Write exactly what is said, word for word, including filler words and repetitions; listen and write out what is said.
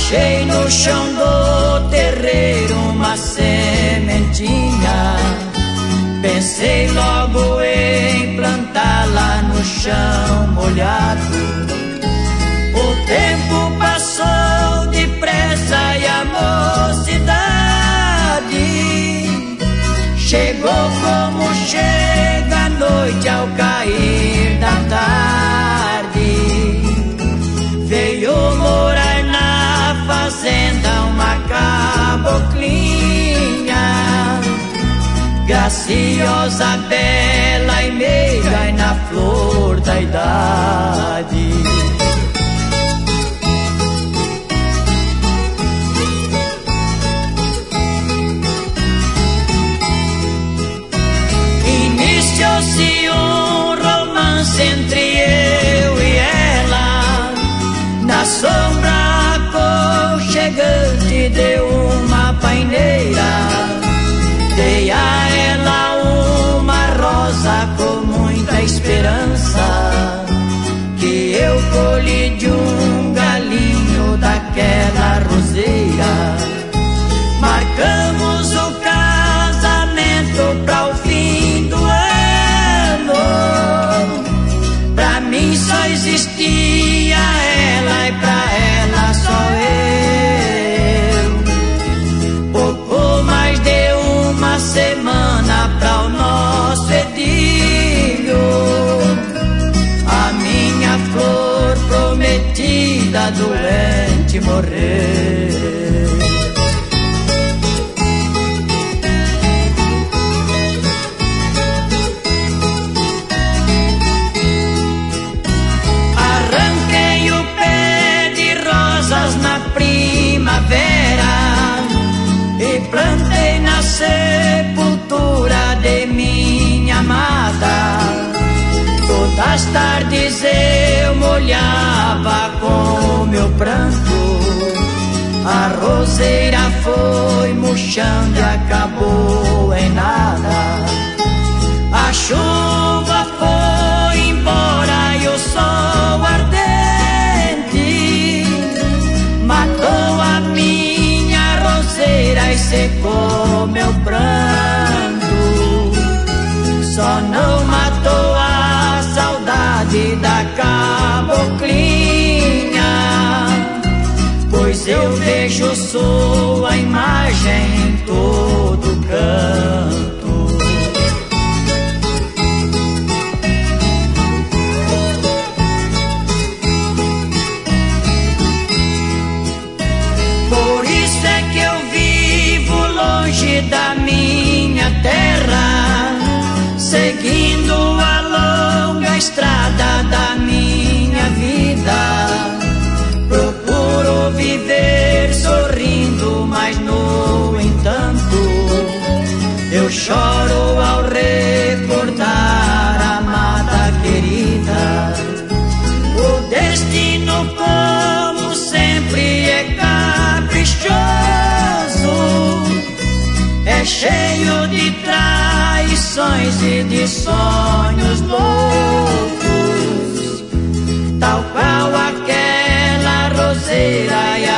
Achei no chão do terreiro uma sementinha, pensei logo em plantá-la no chão molhado. O tempo passou depressa e a mocidade chegou como chega a noite ao cair da tarde. Veio morar na fazenda uma caboclinha, graciosa, bela e meiga e na flor da idade. Iniciou-se um romance entre eu e ela, na sombra aconchegante de uma paineira. Dei a ela uma rosa com muita esperança, que eu colhi de um galinho daquela roseira. Marcamos o casamento pra o fim do ano. Pra mim só existia ela e pra ela só eu. Pouco mais de uma semana pra o nosso edilho, a minha flor prometida doente morreu. Arranquei o pé de rosas na primavera e plantei na sepultura de minha amada. Todas as tardes eu molhava com meu pranto, a roseira foi murchando e acabou em nada. A chuva foi embora e o sol ardente matou a minha roseira e secou meu pranto. Só não matou a saudade da caboclinha, pois eu vejo sua imagem em todo canto. Por isso é que eu vivo longe da minha terra, seguindo a longa estrada da minha vida. Procuro viver sorrindo, mas no entanto eu choro ao recordar a amada querida. O destino, como sempre, é caprichoso, é cheio de traições e de sonhos loucos, tal qual aquela roseira e